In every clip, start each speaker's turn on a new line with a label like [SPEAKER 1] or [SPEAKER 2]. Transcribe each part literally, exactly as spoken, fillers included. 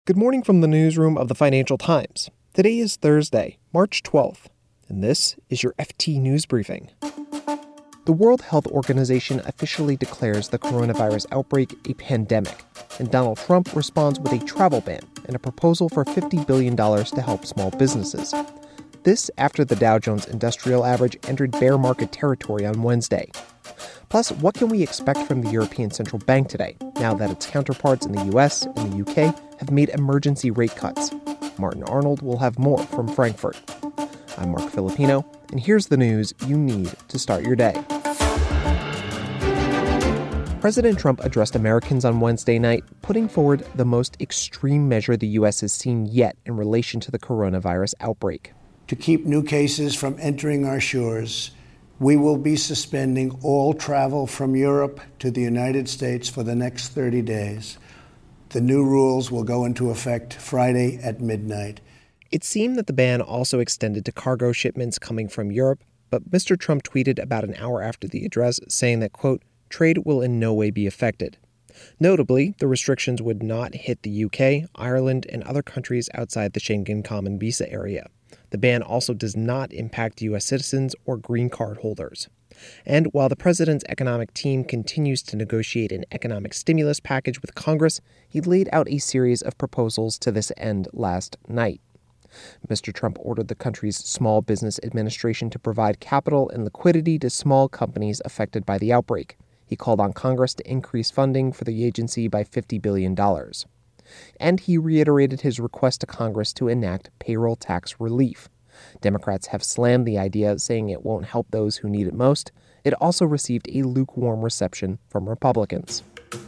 [SPEAKER 1] Good morning from the newsroom of the Financial Times. Today is Thursday, March twelfth, and this is your F T News Briefing. The World Health Organization officially declares the coronavirus outbreak a pandemic, and Donald Trump responds with a travel ban and a proposal for fifty billion dollars to help small businesses. This after the Dow Jones Industrial Average entered bear market territory on Wednesday. Plus, what can we expect from the European Central Bank today, now that its counterparts in the U S and the U K have made emergency rate cuts? Martin Arnold will have more from Frankfurt. I'm Mark Filipino, and here's the news you need to start your day. President Trump addressed Americans on Wednesday night, putting forward the most extreme measure the U S has seen yet in relation to the coronavirus outbreak.
[SPEAKER 2] To keep new cases from entering our shores, we will be suspending all travel from Europe to the United States for the next thirty days. The new rules will go into effect Friday at midnight.
[SPEAKER 1] It seemed that the ban also extended to cargo shipments coming from Europe, but Mister Trump tweeted about an hour after the address saying that, quote, trade will in no way be affected. Notably, the restrictions would not hit the U K, Ireland, and other countries outside the Schengen Common Visa area. The ban also does not impact U S citizens or green card holders. And while the president's economic team continues to negotiate an economic stimulus package with Congress, he laid out a series of proposals to this end last night. Mister Trump ordered the country's Small Business Administration to provide capital and liquidity to small companies affected by the outbreak. He called on Congress to increase funding for the agency by fifty billion dollars. And he reiterated his request to Congress to enact payroll tax relief. Democrats have slammed the idea, saying it won't help those who need it most. It also received a lukewarm reception from Republicans.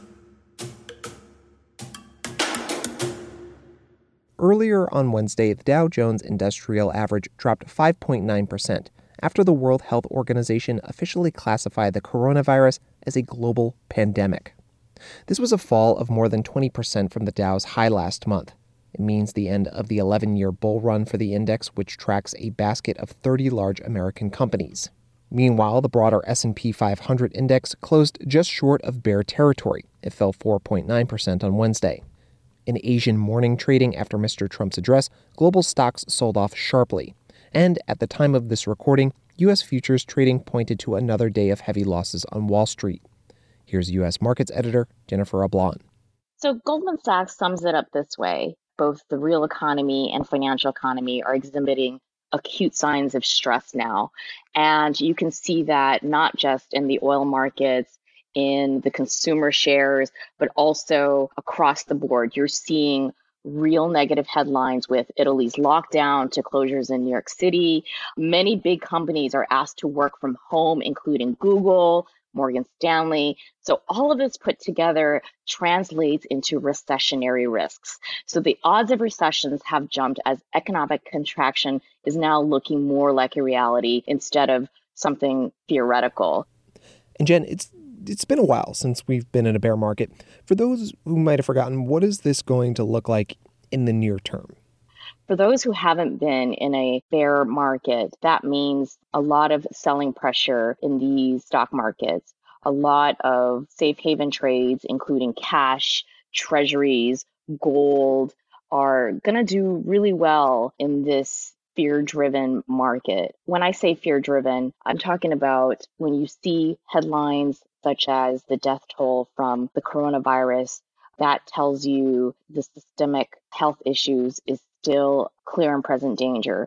[SPEAKER 1] Earlier on Wednesday, the Dow Jones Industrial Average dropped five point nine percent after the World Health Organization officially classified the coronavirus as a global pandemic. This was a fall of more than twenty percent from the Dow's high last month. It means the end of the eleven-year bull run for the index, which tracks a basket of thirty large American companies. Meanwhile, the broader S and P five hundred index closed just short of bear territory. It fell four point nine percent on Wednesday. In Asian morning trading after Mister Trump's address, global stocks sold off sharply. And at the time of this recording, U S futures trading pointed to another day of heavy losses on Wall Street. Here's U S markets editor Jennifer Ablon.
[SPEAKER 3] So Goldman Sachs sums it up this way. Both the real economy and financial economy are exhibiting acute signs of stress now. And you can see that not just in the oil markets, in the consumer shares, but also across the board. You're seeing real negative headlines with Italy's lockdown to closures in New York City. Many big companies are asked to work from home, including Google, Morgan Stanley. So all of this put together translates into recessionary risks. So the odds of recessions have jumped as economic contraction is now looking more like a reality instead of something theoretical.
[SPEAKER 1] And Jen, it's it's been a while since we've been in a bear market. For those who might have forgotten, what is this going to look like in the near term?
[SPEAKER 3] For those who haven't been in a bear market, that means a lot of selling pressure in these stock markets, a lot of safe haven trades, including cash, treasuries, gold, are going to do really well in this fear-driven market. When I say fear-driven, I'm talking about when you see headlines such as the death toll from the coronavirus, that tells you the systemic health issues is still clear and present danger.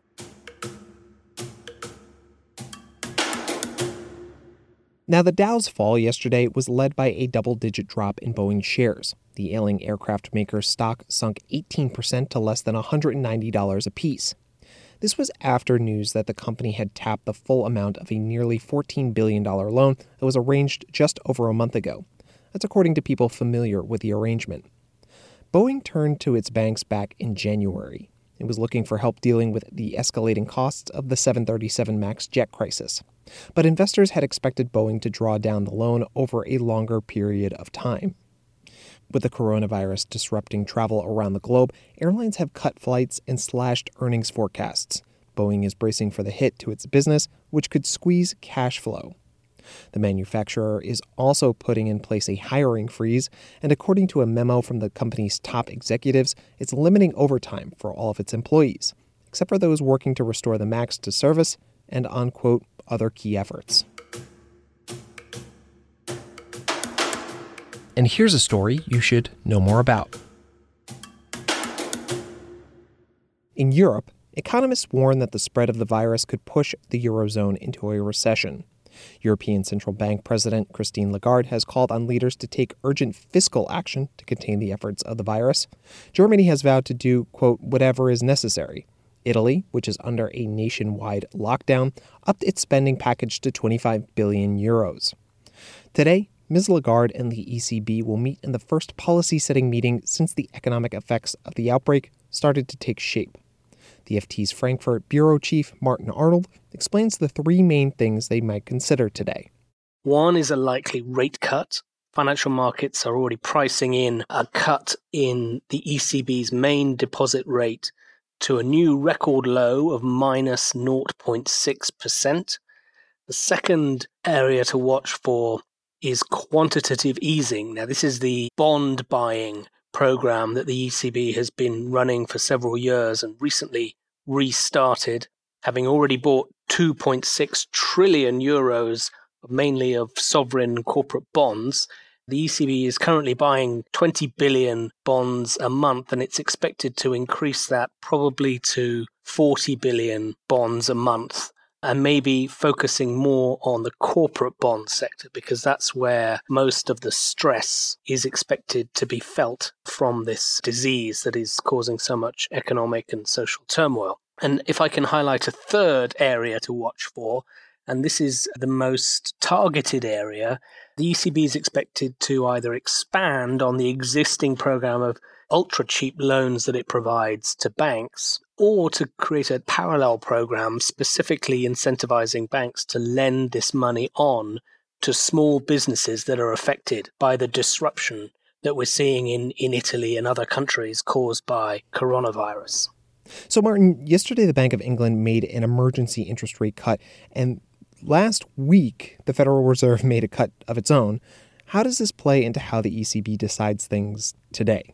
[SPEAKER 1] Now, the Dow's fall yesterday was led by a double-digit drop in Boeing shares. The ailing aircraft maker's stock sunk eighteen percent to less than one hundred ninety dollars apiece. This was after news that the company had tapped the full amount of a nearly fourteen billion dollars loan that was arranged just over a month ago. That's according to people familiar with the arrangement. Boeing turned to its banks back in January. It was looking for help dealing with the escalating costs of the seven thirty-seven MAX jet crisis. But investors had expected Boeing to draw down the loan over a longer period of time. With the coronavirus disrupting travel around the globe, airlines have cut flights and slashed earnings forecasts. Boeing is bracing for the hit to its business, which could squeeze cash flow. The manufacturer is also putting in place a hiring freeze, and according to a memo from the company's top executives, it's limiting overtime for all of its employees, except for those working to restore the MAX to service and on, quote, other key efforts. And here's a story you should know more about. In Europe, economists warn that the spread of the virus could push the Eurozone into a recession. European Central Bank President Christine Lagarde has called on leaders to take urgent fiscal action to contain the efforts of the virus. Germany has vowed to do, quote, whatever is necessary. Italy, which is under a nationwide lockdown, upped its spending package to twenty-five billion euros. Today, Miz Lagarde and the E C B will meet in the first policy-setting meeting since the economic effects of the outbreak started to take shape. The F T's Frankfurt bureau chief, Martin Arnold, explains the three main things they might consider today.
[SPEAKER 4] One is a likely rate cut. Financial markets are already pricing in a cut in the E C B's main deposit rate to a new record low of minus zero point six percent. The second area to watch for is quantitative easing. Now, this is the bond buying program that the E C B has been running for several years and recently restarted, having already bought two point six trillion euros, mainly of sovereign corporate bonds. The E C B is currently buying twenty billion bonds a month, and it's expected to increase that probably to forty billion bonds a month, and maybe focusing more on the corporate bond sector, because that's where most of the stress is expected to be felt from this disease that is causing so much economic and social turmoil. And if I can highlight a third area to watch for, and this is the most targeted area, the E C B is expected to either expand on the existing program of ultra-cheap loans that it provides to banks, or to create a parallel program specifically incentivizing banks to lend this money on to small businesses that are affected by the disruption that we're seeing in, in Italy and other countries caused by coronavirus.
[SPEAKER 1] So, Martin, yesterday the Bank of England made an emergency interest rate cut, and last week the Federal Reserve made a cut of its own. How does this play into how the E C B decides things today?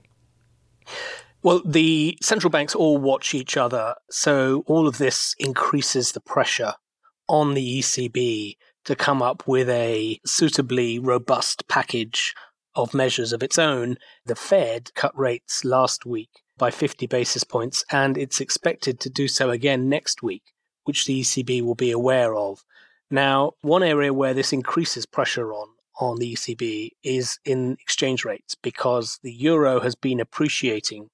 [SPEAKER 4] Well, the central banks all watch each other, so all of this increases the pressure on the E C B to come up with a suitably robust package of measures of its own. The Fed cut rates last week by fifty basis points, and it's expected to do so again next week, which the E C B will be aware of. Now, one area where this increases pressure on, on the E C B is in exchange rates, because the euro has been appreciating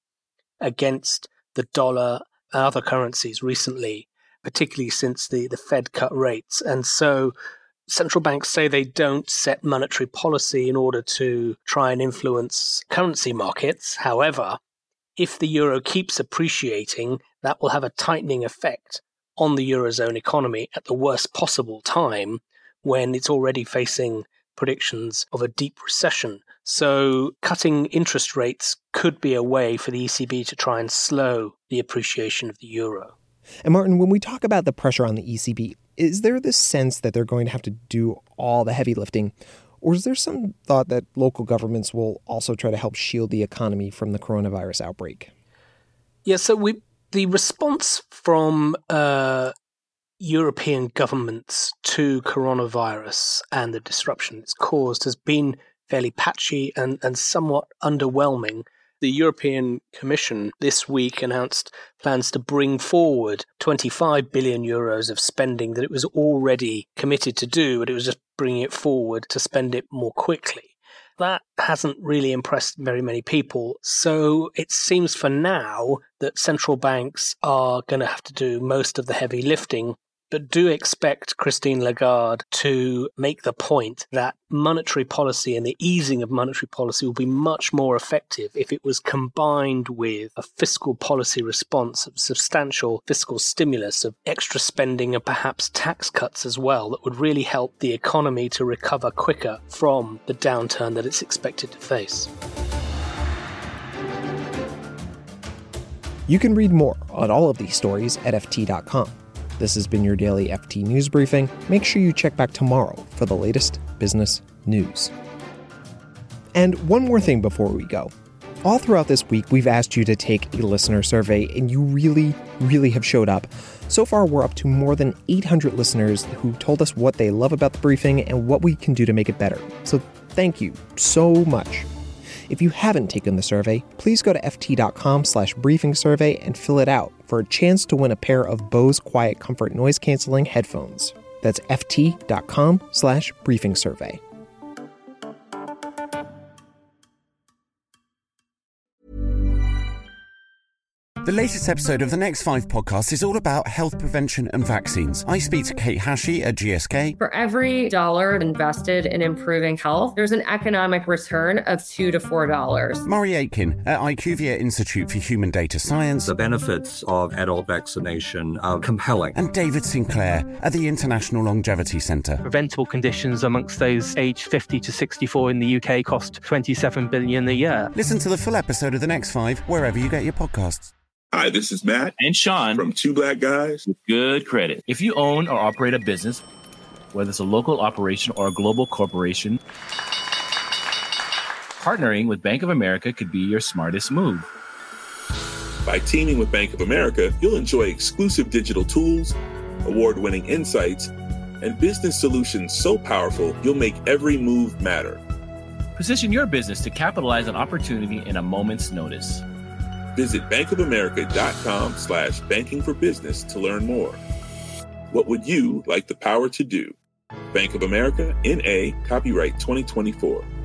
[SPEAKER 4] against the dollar and other currencies recently, particularly since the, the Fed cut rates. And so central banks say they don't set monetary policy in order to try and influence currency markets. However, if the euro keeps appreciating, that will have a tightening effect on the Eurozone economy at the worst possible time, when it's already facing predictions of a deep recession. So cutting interest rates could be a way for the E C B to try and slow the appreciation of the euro.
[SPEAKER 1] And Martin, when we talk about the pressure on the E C B, is there this sense that they're going to have to do all the heavy lifting? Or is there some thought that local governments will also try to help shield the economy from the coronavirus outbreak?
[SPEAKER 4] Yeah, so we the response from uh, European governments to coronavirus and the disruption it's caused has been fairly patchy and, and somewhat underwhelming. The European Commission this week announced plans to bring forward twenty-five billion euros of spending that it was already committed to do, but it was just bringing it forward to spend it more quickly. That hasn't really impressed very many people. So it seems for now that central banks are going to have to do most of the heavy lifting, but do expect Christine Lagarde to make the point that monetary policy and the easing of monetary policy will be much more effective if it was combined with a fiscal policy response of substantial fiscal stimulus, of extra spending and perhaps tax cuts as well, that would really help the economy to recover quicker from the downturn that it's expected to face.
[SPEAKER 1] You can read more on all of these stories at F T dot com. This has been your daily F T News Briefing. Make sure you check back tomorrow for the latest business news. And one more thing before we go. All throughout this week, we've asked you to take a listener survey, and you really, really have showed up. So far, we're up to more than eight hundred listeners who told us what they love about the briefing and what we can do to make it better. So thank you so much. If you haven't taken the survey, please go to ft.com slash briefing survey and fill it out for a chance to win a pair of Bose Quiet Comfort noise canceling headphones. That's ft.com slash briefing survey.
[SPEAKER 5] The latest episode of the Next Five podcast is all about health prevention and vaccines. I speak to Kate Hashey at G S K.
[SPEAKER 6] For every dollar invested in improving health, there's an economic return of two to four dollars.
[SPEAKER 5] Murray Aitken at IQVIA Institute for Human Data Science.
[SPEAKER 7] The benefits of adult vaccination are compelling.
[SPEAKER 5] And David Sinclair at the International Longevity Centre.
[SPEAKER 8] Preventable conditions amongst those aged fifty to sixty-four in the U K cost twenty-seven billion dollars a year.
[SPEAKER 5] Listen to the full episode of The Next Five wherever you get your podcasts.
[SPEAKER 9] Hi, this is Matt
[SPEAKER 10] and Sean
[SPEAKER 9] from Two Black Guys
[SPEAKER 10] with Good Credit. If you own or operate a business, whether it's a local operation or a global corporation, partnering with Bank of America could be your smartest move.
[SPEAKER 9] By teaming with Bank of America, you'll enjoy exclusive digital tools, award-winning insights, and business solutions so powerful you'll make every move matter.
[SPEAKER 10] Position your business to capitalize on opportunity in a moment's notice.
[SPEAKER 9] Visit bankofamerica.com slash banking for business to learn more. What would you like the power to do? Bank of America, N A, copyright twenty twenty-four.